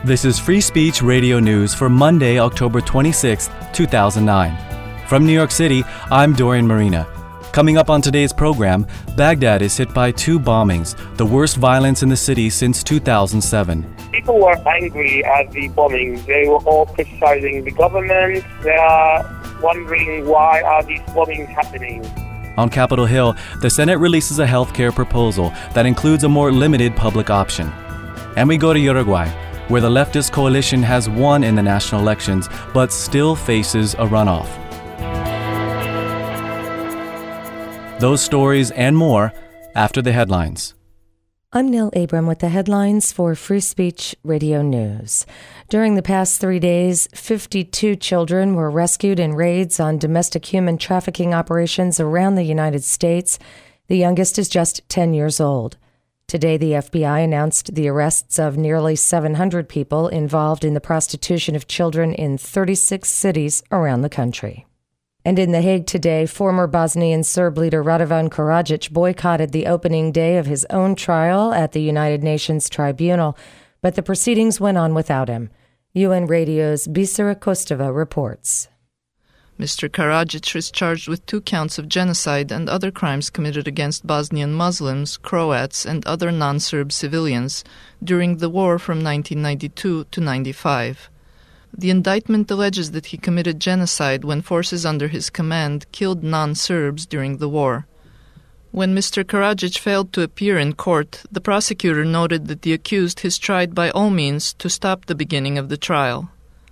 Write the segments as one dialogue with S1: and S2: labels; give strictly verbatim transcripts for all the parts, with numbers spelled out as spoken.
S1: This is Free Speech Radio News for Monday, October twenty-sixth, two thousand nine. From New York City, I'm Dorian Marina. Coming up on today's program, Baghdad is hit by two bombings, the worst violence in the city since two thousand seven.
S2: People were angry at the bombings. They were all criticizing the government. They are wondering why are these bombings happening.
S1: On Capitol Hill, the Senate releases a health care proposal that includes a more limited public option. And we go to Uruguay, where the leftist coalition has won in the national elections, but still faces a runoff. Those stories and more after the headlines.
S3: I'm Nil Abram with the headlines for Free Speech Radio News. During the past three days, fifty-two children were rescued in raids on domestic human trafficking operations around the United States. The youngest is just ten years old. Today, the F B I announced the arrests of nearly seven hundred people involved in the prostitution of children in thirty-six cities around the country. And in The Hague today, former Bosnian Serb leader Radovan Karadzic boycotted the opening day of his own trial at the United Nations Tribunal, but the proceedings went on without him. U N Radio's Bisera Kostova reports.
S4: Mister Karadzic is charged with two counts of genocide and other crimes committed against Bosnian Muslims, Croats, and other non-Serb civilians during the war from nineteen ninety-two to ninety-five. The indictment alleges that he committed genocide when forces under his command killed non-Serbs during the war. When Mister Karadzic failed to appear in court, the prosecutor noted that the accused is tried by all means to stop the beginning of the trial.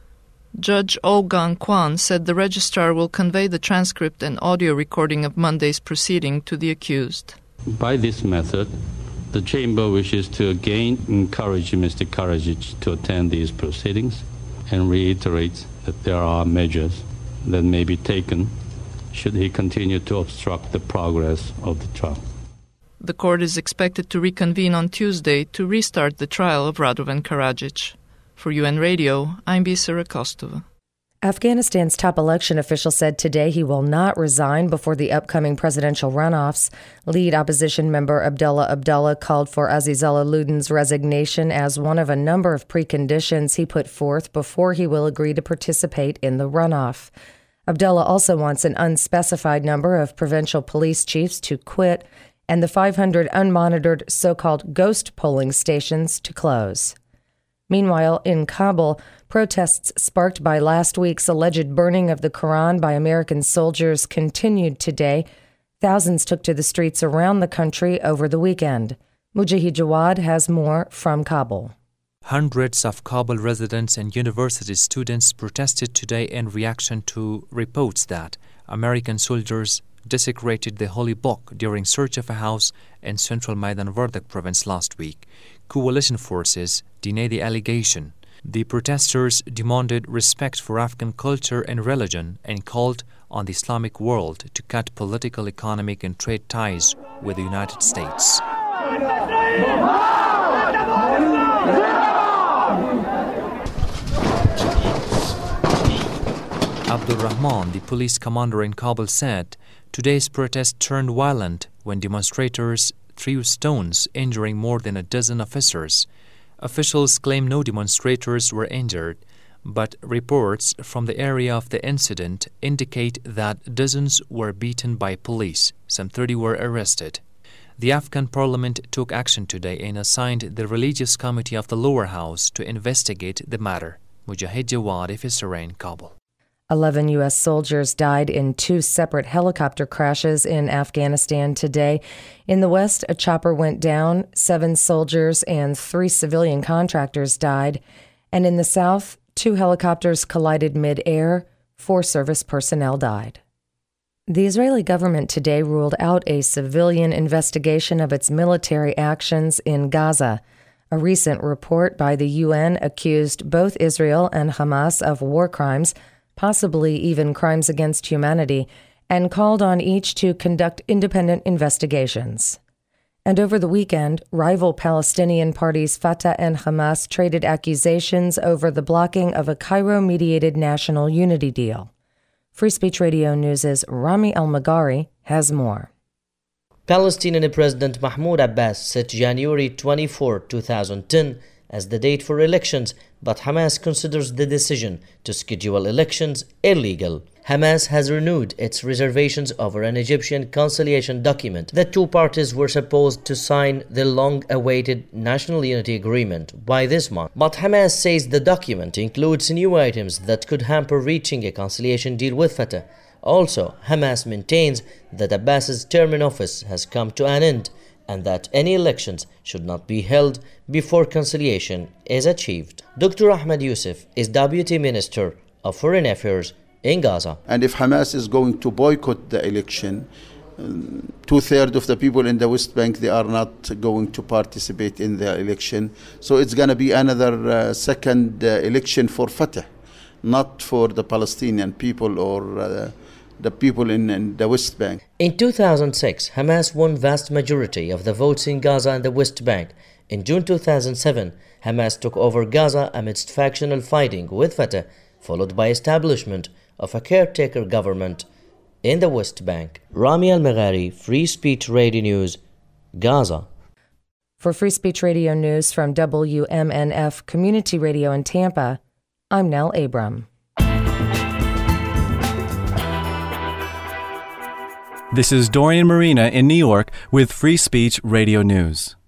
S4: Judge Oh Gang-kwan said the registrar will convey the transcript and audio recording of Monday's proceeding to the accused.
S5: By this method, the chamber wishes to again encourage Mister Karadzic to attend these proceedings and reiterates that there are measures that may be taken should he continue to obstruct the progress of the trial.
S4: The court is expected to reconvene on Tuesday to restart the trial of Radovan Karadzic. For U N Radio, I'm Bisera Kostova.
S3: Afghanistan's top election official said today he will not resign before the upcoming presidential runoffs. Lead opposition member Abdullah Abdullah called for Azizullah Ludin's resignation as one of a number of preconditions he put forth before he will agree to participate in the runoff. Abdullah also wants an unspecified number of provincial police chiefs to quit and the five hundred unmonitored so-called ghost polling stations to close. Meanwhile, in Kabul, protests sparked by last week's alleged burning of the Quran by American soldiers continued today. Thousands took to the streets around the country over the weekend. Mujahid Jawad has more from Kabul.
S6: Hundreds of Kabul residents and university students protested today in reaction to reports that American soldiers desecrated the Holy Book during search of a house in central Maidan Vardak province last week. Coalition forces deny the allegation. The protesters demanded respect for Afghan culture and religion and called on the Islamic world to cut political, economic, and trade ties with the United States. Abdul Rahman, the police commander in Kabul, said today's protest turned violent when demonstrators threw stones, injuring more than a dozen officers. Officials claim no demonstrators were injured, but reports from the area of the incident indicate that dozens were beaten by police. Some thirty were arrested. The Afghan parliament took action today and assigned the religious committee of the lower house to investigate the matter. Mujahid Jawad, F S R A in Kabul.
S3: Eleven U S soldiers died in two separate helicopter crashes in Afghanistan today. In the west, a chopper went down, seven soldiers and three civilian contractors died. And in the south, two helicopters collided mid-air, four service personnel died. The Israeli government today ruled out a civilian investigation of its military actions in Gaza. A recent report by the U N accused both Israel and Hamas of war crimes, possibly even crimes against humanity, and called on each to conduct independent investigations. And over the weekend, rival Palestinian parties Fatah and Hamas traded accusations over the blocking of a Cairo-mediated national unity deal. Free Speech Radio News' Rami Al-Magari has more.
S7: Palestinian President Mahmoud Abbas said January twenty-fourth, two thousand ten as the date for elections, but Hamas considers the decision to schedule elections illegal. Hamas has renewed its reservations over an Egyptian conciliation document. The two parties were supposed to sign the long-awaited National Unity Agreement by this month. But Hamas says the document includes new items that could hamper reaching a conciliation deal with Fatah. Also, Hamas maintains that Abbas's term in office has come to an end and that any elections should not be held before conciliation is achieved. Doctor Ahmed Youssef is Deputy Minister of Foreign Affairs in Gaza.
S8: And if Hamas is going to boycott the election, um, two-thirds of the people in the West Bank, they are not going to participate in the election. So it's going to be another uh, second uh, election for Fatah, not for the Palestinian people or uh, the people in, in the West Bank.
S7: In two thousand six, Hamas won vast majority of the votes in Gaza and the West Bank. In June two thousand seven, Hamas took over Gaza amidst factional fighting with Fatah, followed by establishment of a caretaker government in the West Bank. Rami Al-Maghari, Free Speech Radio News, Gaza.
S3: For Free Speech Radio News from W M N F Community Radio in Tampa, I'm Nell Abram.
S1: This is Dorian Marina in New York with Free Speech Radio News.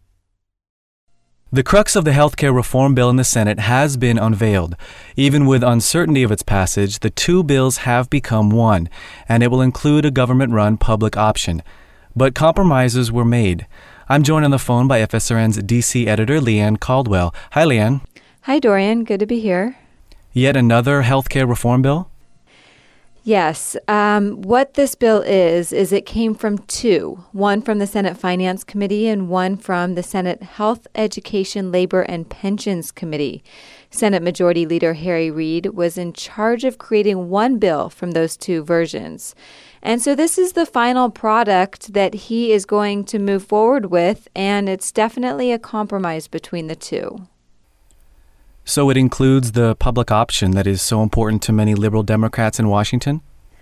S1: The crux of the healthcare reform bill in the Senate has been unveiled. Even with uncertainty of its passage, the two bills have become one, and it will include a government-run public option. But compromises were made. I'm joined on the phone by F S R N's D C editor, Leanne Caldwell. Hi, Leanne.
S9: Hi, Dorian. Good to be here.
S1: Yet another healthcare reform bill?
S9: Yes. Um, what this bill is, is it came from two, one from the Senate Finance Committee and one from the Senate Health, Education, Labor, and Pensions Committee. Senate Majority Leader Harry Reid was in charge of creating one bill from those two versions. And so this is the final product that he is going to move forward with, and it's definitely a compromise between the two.
S1: So it includes the public option that is so important to many liberal Democrats in Washington?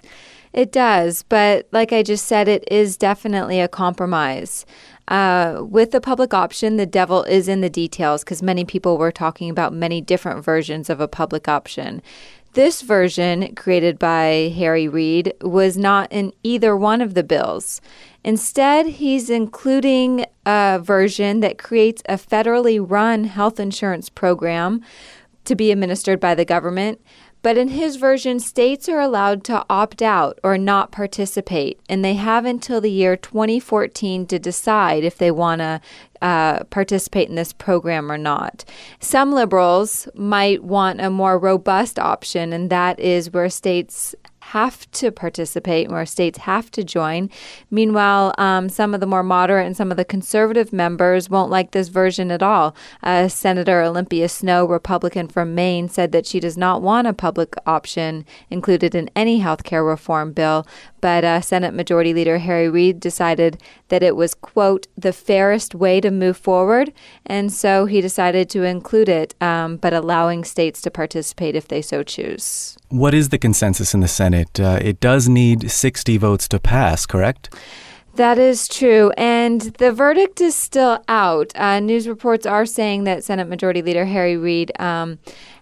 S9: It does, but like I just said, it is definitely a compromise. Uh, with the public option, the devil is in the details because many people were talking about many different versions of a public option. This version, created by Harry Reid, was not in either one of the bills. Instead, he's including a version that creates a federally run health insurance program to be administered by the government. But in his version, states are allowed to opt out or not participate, and they have until the year twenty fourteen to decide if they want to uh, participate in this program or not. Some liberals might want a more robust option, and that is where states have to participate, where states have to join. Meanwhile, um, some of the more moderate and some of the conservative members won't like this version at all. Uh, Senator Olympia Snowe, Republican from Maine, said that she does not want a public option included in any health care reform bill, but uh, Senate Majority Leader Harry Reid decided that it was, quote, the fairest way to move forward, and so he decided to include it, um, but allowing states to participate if they so choose.
S1: What is the consensus in the Senate? Uh, it does need sixty votes to pass, correct?
S9: That is true, and the verdict is still out. Uh, news reports are saying that Senate Majority Leader Harry Reid um,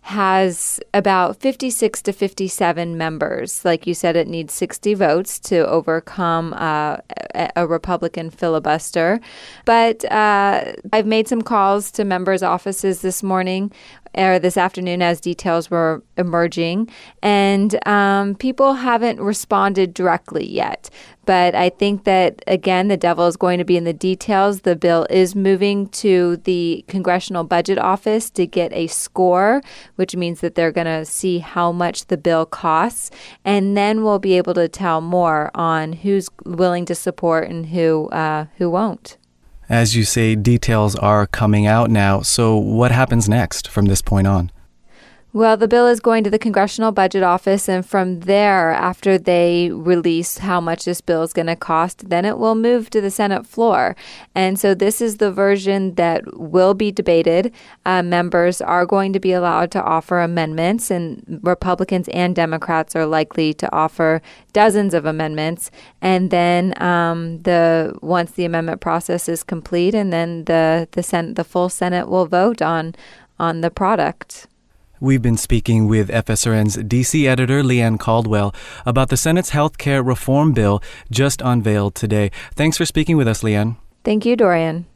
S9: has about fifty-six to fifty-seven members. Like you said, it needs sixty votes to overcome uh, a, a Republican filibuster. But uh, I've made some calls to members' offices this morning or this afternoon as details were emerging, and um, people haven't responded directly yet. But I think that, again, the devil is going to be in the details. The bill is moving to the Congressional Budget Office to get a score, which means that they're going to see how much the bill costs, and then we'll be able to tell more on who's willing to support and who uh, who won't.
S1: As you say, details are coming out now. So what happens next from this point on?
S9: Well, the bill is going to the Congressional Budget Office, and from there, after they release how much this bill is going to cost, then it will move to the Senate floor. And so this is the version that will be debated. Uh, members are going to be allowed to offer amendments, and Republicans and Democrats are likely to offer dozens of amendments. And then um, the once the amendment process is complete, and then the the Senate, the full Senate will vote on on the product.
S1: We've been speaking with F S R N's D C editor Leanne Caldwell about the Senate's health care reform bill just unveiled today. Thanks for speaking with us, Leanne.
S9: Thank you, Dorian.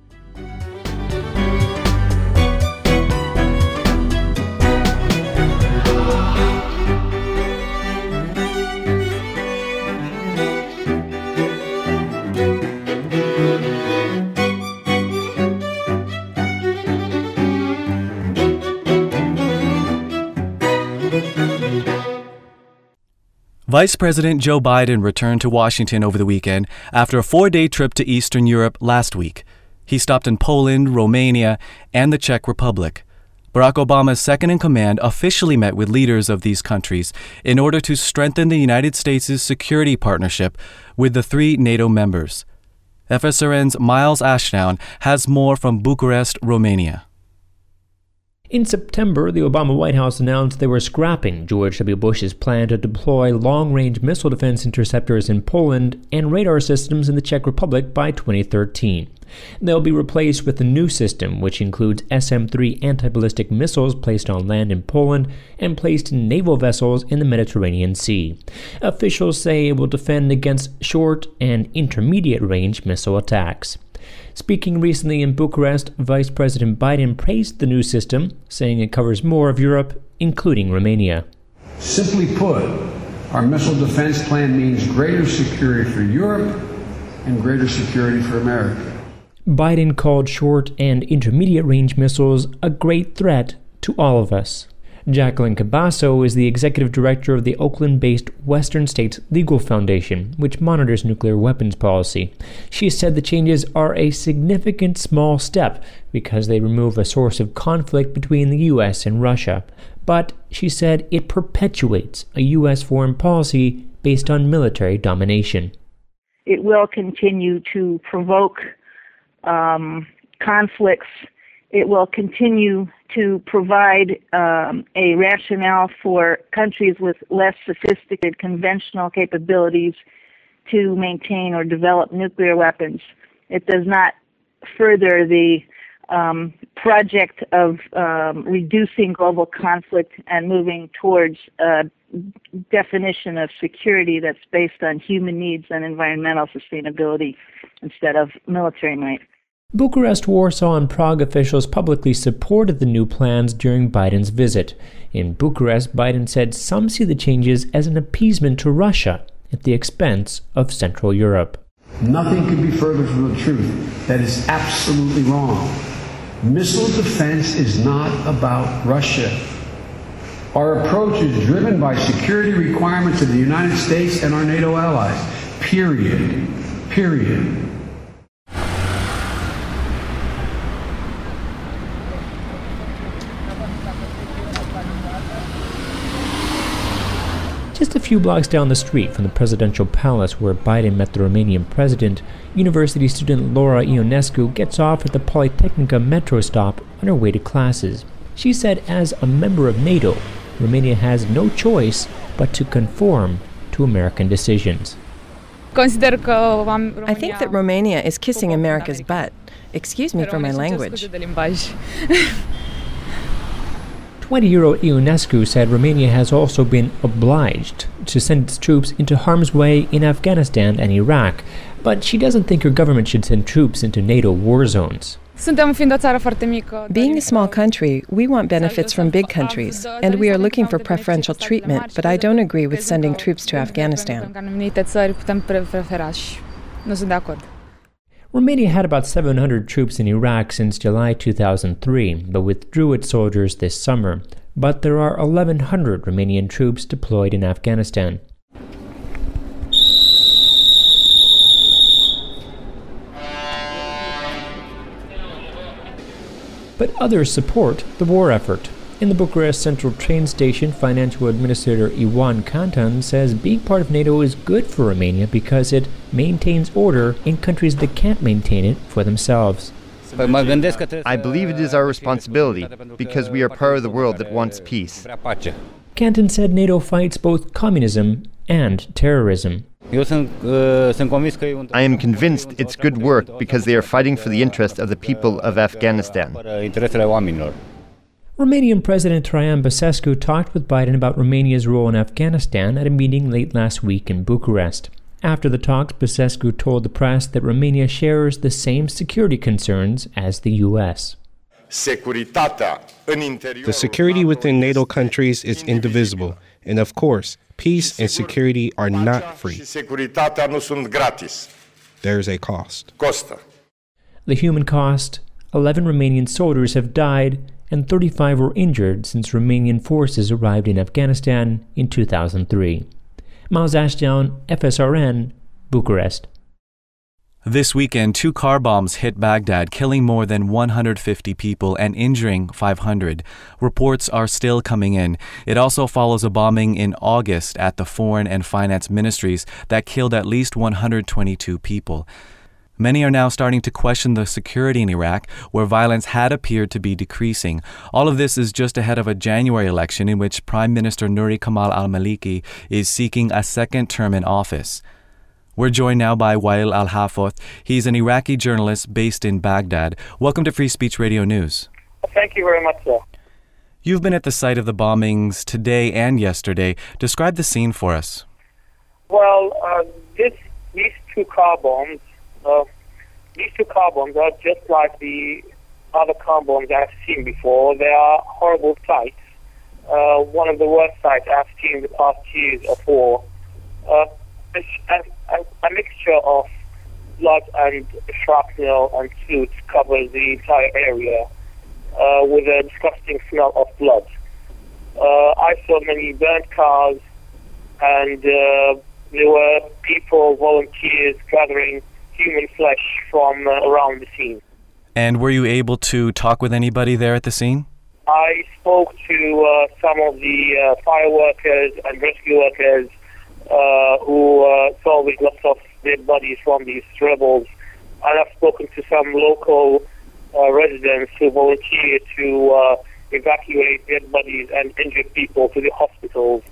S1: Vice President Joe Biden returned to Washington over the weekend after a four-day trip to Eastern Europe last week. He stopped in Poland, Romania, and the Czech Republic. Barack Obama's second-in-command officially met with leaders of these countries in order to strengthen the United States' security partnership with the three NATO members. F S R N's Miles Ashdown has more from Bucharest, Romania.
S10: In September, the Obama White House announced they were scrapping George W. Bush's plan to deploy long-range missile defense interceptors in Poland and radar systems in the Czech Republic by twenty thirteen. They'll be replaced with a new system, which includes S M three anti-ballistic missiles placed on land in Poland and placed in naval vessels in the Mediterranean Sea. Officials say it will defend against short and intermediate-range missile attacks. Speaking recently in Bucharest, Vice President Biden praised the new system, saying it covers more of Europe, including Romania.
S11: Simply put, our missile defense plan means greater security for Europe and greater security for America.
S10: Biden called short and intermediate-range missiles a great threat to all of us. Jacqueline Cabasso is the executive director of the Oakland-based Western States Legal Foundation, which monitors nuclear weapons policy. She said the changes are a significant small step because they remove a source of conflict between the U S and Russia. But, she said, it perpetuates a U S foreign policy based on military domination.
S12: It will continue to provoke um, conflicts. It will continue to provide um, a rationale for countries with less sophisticated conventional capabilities to maintain or develop nuclear weapons. It does not further the um, project of um, reducing global conflict and moving towards a definition of security that's based on human needs and environmental sustainability instead of military might.
S10: Bucharest, Warsaw, and Prague officials publicly supported the new plans during Biden's visit. In Bucharest, Biden said some see the changes as an appeasement to Russia at the expense of Central Europe.
S11: Nothing could be further from the truth. That is absolutely wrong. Missile defense is not about Russia. Our approach is driven by security requirements of the United States and our NATO allies. Period. Period.
S10: Just a few blocks down the street from the presidential palace where Biden met the Romanian president, university student Laura Ionescu gets off at the Polytechnica metro stop on her way to classes. She said as a member of NATO, Romania has no choice but to conform to American decisions.
S13: I think that Romania is kissing America's butt. Excuse me for my language.
S10: twenty-year-old Ionescu said Romania has also been obliged to send its troops into harm's way in Afghanistan and Iraq, but she doesn't think her government should send troops into NATO war zones.
S13: Being a small country, we want benefits from big countries, and we are looking for preferential treatment, but I don't agree with sending troops to Afghanistan.
S10: Romania had about seven hundred troops in Iraq since July two thousand three, but withdrew its soldiers this summer. But there are eleven hundred Romanian troops deployed in Afghanistan. But others support the war effort. In the Bucharest Central train station, financial administrator Iwan Cantan says being part of NATO is good for Romania because it maintains order in countries that can't maintain it for themselves.
S14: I believe it is our responsibility because we are part of the world that wants peace.
S10: Cantan said NATO fights both communism and terrorism.
S14: I am convinced it's good work because they are fighting for the interest of the people of Afghanistan.
S10: Romanian President Traian Băsescu talked with Biden about Romania's role in Afghanistan at a meeting late last week in Bucharest. After the talks, Băsescu told the press that Romania shares the same security concerns as the U S.
S15: The security within NATO countries is indivisible, and of course, peace and security are not free. There is a cost.
S10: The human cost: eleven Romanian soldiers have died and thirty-five were injured since Romanian forces arrived in Afghanistan in two thousand three. Miles Ashdown, F S R N, Bucharest.
S1: This weekend, two car bombs hit Baghdad, killing more than one hundred fifty people and injuring five hundred. Reports are still coming in. It also follows a bombing in August at the Foreign and Finance Ministries that killed at least one hundred twenty-two people. Many are now starting to question the security in Iraq, where violence had appeared to be decreasing. All of this is just ahead of a January election in which Prime Minister Nouri Kemal al-Maliki is seeking a second term in office. We're joined now by Wael Al-Hafoth. He's an Iraqi journalist based in Baghdad. Welcome to Free Speech Radio News.
S2: Thank you very much, sir.
S1: You've been at the site of the bombings today and yesterday. Describe the scene for us.
S2: Well, uh, this, these two car bombs, uh, these two car bombs are just like the other car bombs I've seen before. They are horrible sights. Uh, one of the worst sights I've seen in the past years of war. Uh, a, a, a mixture of blood and shrapnel and soot covers the entire area uh, with a disgusting smell of blood. Uh, I saw many burnt cars, and uh, there were people, volunteers, gathering human flesh from uh, around the scene.
S1: And were you able to talk with anybody there at the scene?
S2: I spoke to uh, some of the uh, fire workers and rescue workers uh, who uh, saw with lots of dead bodies from these rebels. And I've spoken to some local uh, residents who volunteered to uh, evacuate dead bodies and injured people to the hospitals.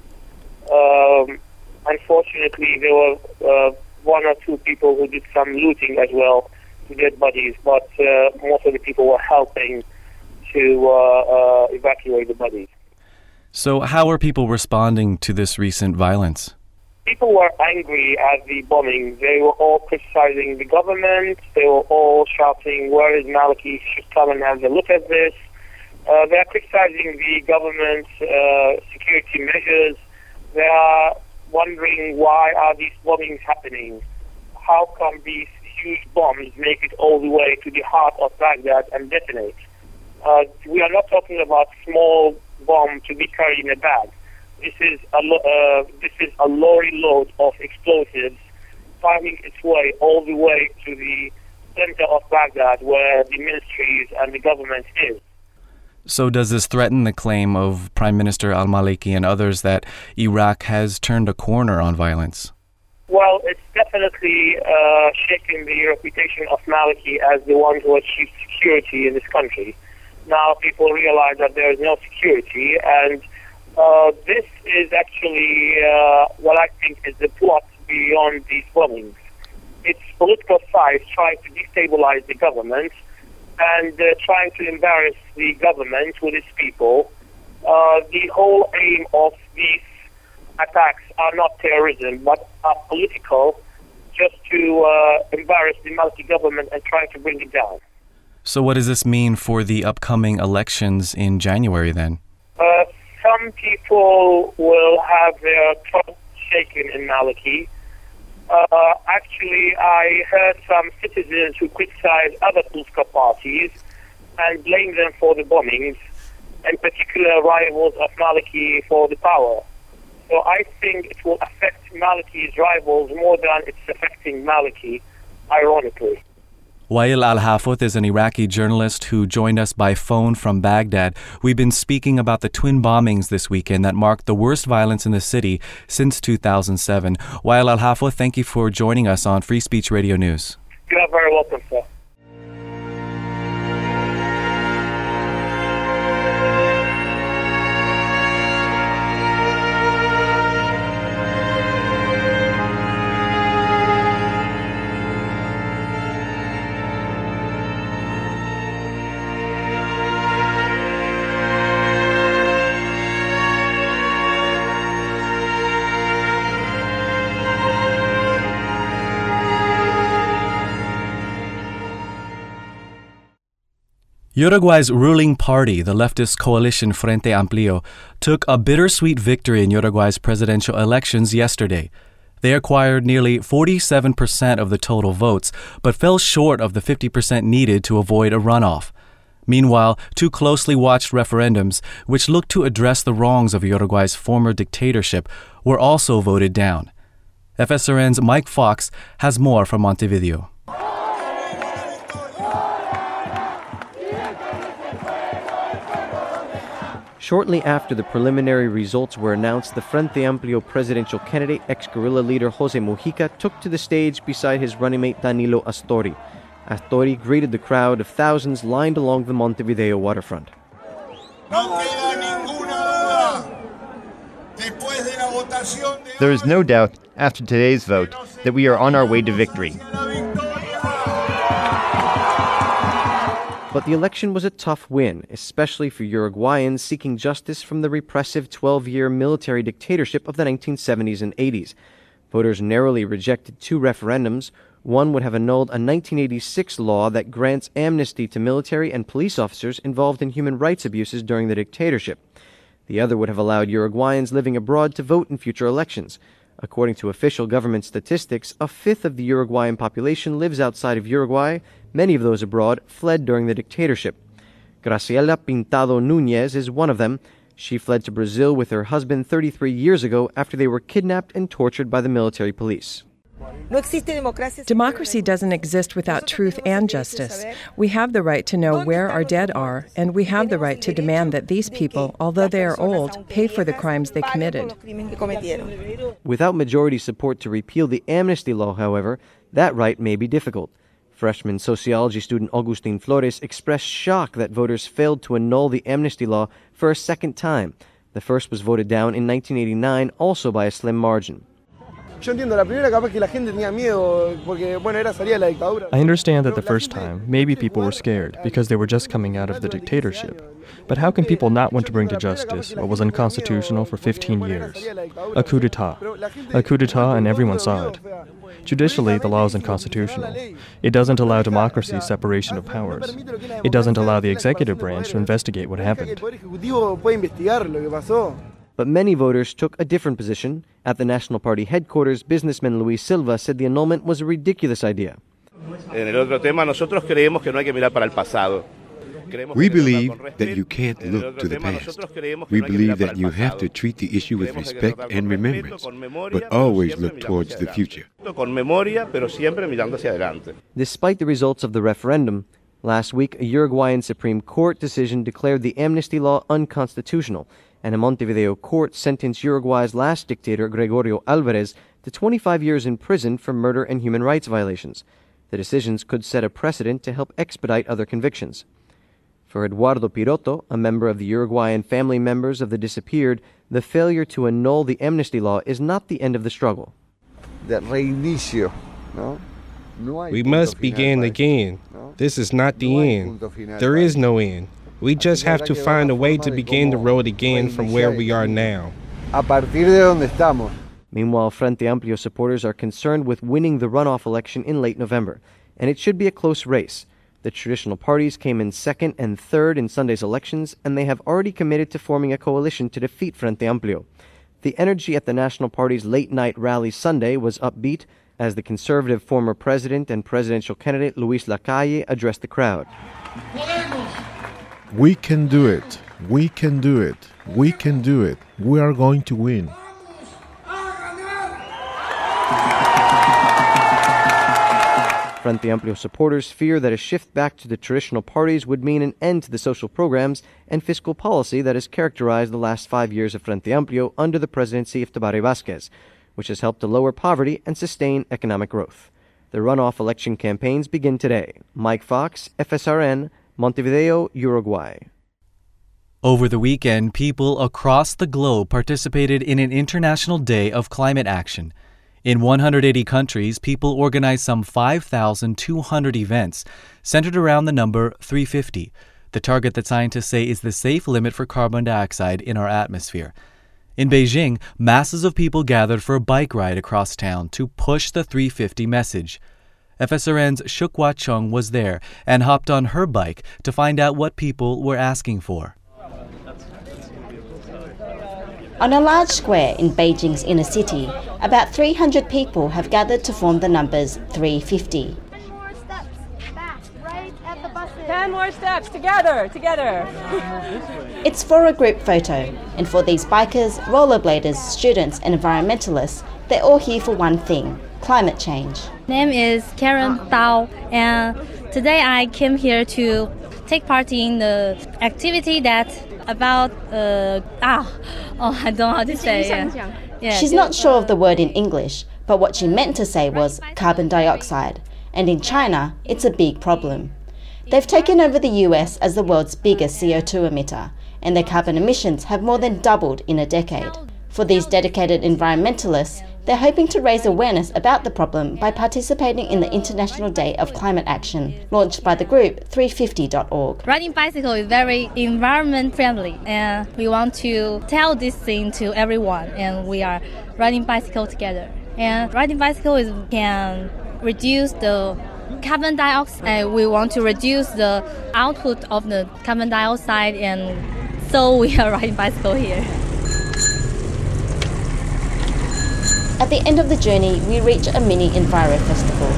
S2: Um, unfortunately, there were uh, one or two people who did some looting as well to dead bodies, but uh, most of the people were helping to uh, uh, evacuate the bodies.
S1: So how are people responding to this recent violence?
S2: People were angry at the bombing. They were all criticizing the government. They were all shouting, "Where is Maliki? He should come and have a look at this." Uh, they are criticizing the government's uh, security measures. They are wondering, why are these bombings happening? How come these huge bombs make it all the way to the heart of Baghdad and detonate? Uh, we are not talking about small bomb to be carried in a bag. This is a lo- uh, this is a lorry load of explosives finding its way all the way to the center of Baghdad, where the ministries and the government is.
S1: So does this threaten the claim of Prime Minister al-Maliki and others that Iraq has turned a corner on violence?
S2: Well, it's definitely uh, shaking the reputation of Maliki as the one who achieved security in this country. Now people realize that there is no security, and uh, this is actually uh, what I think is the plot beyond these bombings. It's political sides trying to destabilize the government and uh, trying to embarrass the government with its people. Uh, the whole aim of these attacks are not terrorism, but are political, just to uh, embarrass the Maliki government and try to bring it down.
S1: So what does this mean for the upcoming elections in January then?
S2: Uh, some people will have their trust shaken in Maliki. Uh, actually, I heard some citizens who criticize other political parties and blame them for the bombings, in particular rivals of Maliki for the power. So I think it will affect Maliki's rivals more than it's affecting Maliki, ironically.
S1: Wael Al-Hafoth is an Iraqi journalist who joined us by phone from Baghdad. We've been speaking about the twin bombings this weekend that marked the worst violence in the city since two thousand seven. Wael Al-Hafoth, thank you for joining us on Free Speech Radio News.
S2: You are very welcome, sir.
S1: Uruguay's ruling party, the leftist coalition Frente Amplio, took a bittersweet victory in Uruguay's presidential elections yesterday. They acquired nearly forty-seven percent of the total votes, but fell short of the fifty percent needed to avoid a runoff. Meanwhile, two closely watched referendums, which looked to address the wrongs of Uruguay's former dictatorship, were also voted down. F S R N's Mike Fox has more from Montevideo.
S16: Shortly after the preliminary results were announced, the Frente Amplio presidential candidate, ex-guerrilla leader Jose Mujica, took to the stage beside his running mate Danilo Astori. Astori greeted the crowd of thousands lined along the Montevideo waterfront.
S14: There is no doubt, after today's vote, that we are on our way to victory.
S16: But the election was a tough win, especially for Uruguayans seeking justice from the repressive twelve-year military dictatorship of the nineteen seventies and eighties. Voters narrowly rejected two referendums. One would have annulled a nineteen eighty-six law that grants amnesty to military and police officers involved in human rights abuses during the dictatorship. The other would have allowed Uruguayans living abroad to vote in future elections. According to official government statistics, a fifth of the Uruguayan population lives outside of Uruguay. Many of those abroad fled during the dictatorship. Graciela Pintado Núñez is one of them. She fled to Brazil with her husband thirty-three years ago after they were kidnapped and tortured by the military police.
S13: Democracy doesn't exist without truth and justice. We have the right to know where our dead are, and we have the right to demand that these people, although they are old, pay for the crimes they committed.
S16: Without majority support to repeal the amnesty law, however, that right may be difficult. Freshman sociology student Augustin Flores expressed shock that voters failed to annul the amnesty law for a second time. The first was voted down in nineteen eighty-nine, also by a slim margin.
S17: I understand
S18: that the first time, maybe people were scared because they were just coming out of the dictatorship. But how can people not want to bring to justice what was unconstitutional for fifteen years? A coup d'etat. A coup d'etat, and everyone saw it. Judicially, the law is unconstitutional. It doesn't allow democracy's separation of powers. It doesn't allow the executive branch to investigate what happened.
S16: But many voters took a different position. At the National Party headquarters, businessman Luis Silva said the annulment was a ridiculous idea.
S19: We believe that you can't look to the past. We believe that you have to treat the issue with respect and remembrance, but always look towards the future.
S16: Despite the results of the referendum, last week a Uruguayan Supreme Court decision declared the amnesty law unconstitutional, and a Montevideo court sentenced Uruguay's last dictator, Gregorio Alvarez, to twenty-five years in prison for murder and human rights violations. The decisions could set a precedent to help expedite other convictions. For Eduardo Piroto, a member of the Uruguayan family members of the disappeared, the failure to annul the amnesty law is not the end of the struggle.
S15: We must begin again. This is not the end. There is no end. We just have to find a way to begin the road again from where we are now.
S16: Meanwhile, Frente Amplio supporters are concerned with winning the runoff election in late November, and it should be a close race. The traditional parties came in second and third in Sunday's elections, and they have already committed to forming a coalition to defeat Frente Amplio. The energy at the National Party's late-night rally Sunday was upbeat as the conservative former president and presidential candidate Luis Lacalle addressed the crowd.
S20: We can do it. We can do it. We can do it. We are going to win.
S16: Frente Amplio supporters fear that a shift back to the traditional parties would mean an end to the social programs and fiscal policy that has characterized the last five years of Frente Amplio under the presidency of Tabaré Vázquez, which has helped to lower poverty and sustain economic growth. The runoff election campaigns begin today. Mike Fox, F S R N, Montevideo, Uruguay.
S1: Over the weekend, people across the globe participated in an International Day of Climate Action. In one hundred eighty countries, people organized some five thousand two hundred events centered around the number three fifty, the target that scientists say is the safe limit for carbon dioxide in our atmosphere. In Beijing, masses of people gathered for a bike ride across town to push the three fifty message. F S R N's Shukwa Chung was there and hopped on her bike to find out what people were asking for.
S17: On a large square in Beijing's inner city, about three hundred people have gathered to form the numbers three fifty.
S21: Ten more steps, together, together.
S17: It's for a group photo, and for these bikers, rollerbladers, students and environmentalists, they're all here for one thing: climate change.
S22: Name is Karen Dao, and today I came here to take part in the activity that about uh ah oh I don't know how to say it. Yeah.
S17: She's not sure of the word in English, but what she meant to say was carbon dioxide, and in China, it's a big problem. They've taken over the U S as the world's biggest C O two emitter, and their carbon emissions have more than doubled in a decade. For these dedicated environmentalists, they're hoping to raise awareness about the problem by participating in the International Day of Climate Action, launched by the group three fifty dot org.
S22: Riding bicycle is very environment friendly, and we want to tell this thing to everyone, and we are riding bicycle together. And riding bicycle is, can reduce the carbon dioxide. We want to reduce the output of the carbon dioxide, and so we are riding bicycle here.
S17: At the end of the journey, we reach a mini Enviro Festival.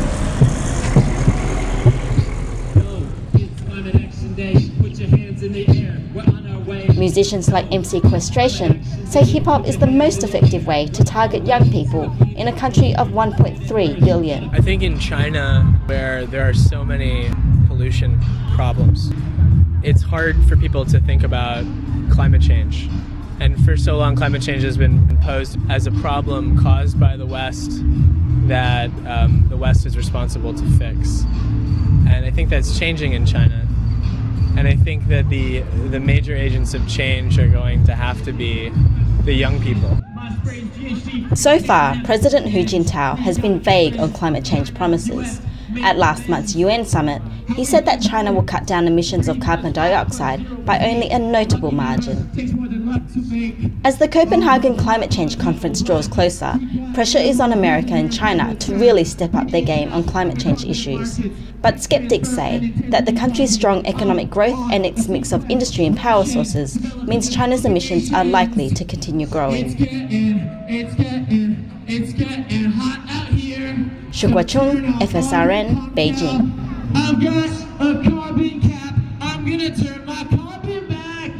S17: Musicians like M C Questration say hip-hop is the most effective way to target young people in a country of one point three billion.
S23: I think in China, where there are so many pollution problems, it's hard for people to think about climate change. And for so long, climate change has been imposed as a problem caused by the West that um, the West is responsible to fix. And I think that's changing in China. And I think that the the major agents of change are going to have to be the young people.
S17: So far, President Hu Jintao has been vague on climate change promises. At last month's U N summit, he said that China will cut down emissions of carbon dioxide by only a notable margin. As the Copenhagen Climate Change Conference draws closer, pressure is on America and China to really step up their game on climate change issues. But skeptics say that the country's strong economic growth and its mix of industry and power sources means China's emissions are likely to continue growing.
S24: It's getting, it's getting hot out here.
S17: Shukwa Chung, F S R N, Beijing.
S24: I've got a carbon cap. I'm gonna turn my carbon back.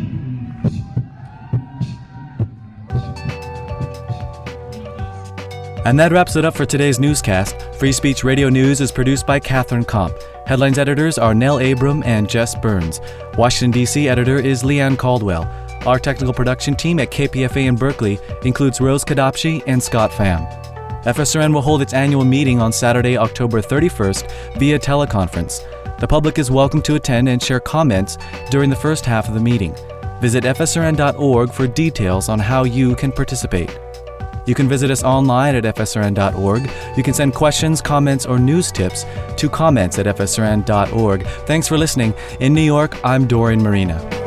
S1: And that wraps it up for today's newscast. Free Speech Radio News is produced by Catherine Komp. Headlines editors are Nell Abram and Jess Burns. Washington, D C editor is Leanne Caldwell. Our technical production team at K P F A in Berkeley includes Rose Kadapshi and Scott Pham. F S R N will hold its annual meeting on Saturday, October thirty-first via teleconference. The public is welcome to attend and share comments during the first half of the meeting. Visit F S R N dot org for details on how you can participate. You can visit us online at F S R N dot org. You can send questions, comments, or news tips to comments at F S R N dot org. Thanks for listening. In New York, I'm Dorian Marina.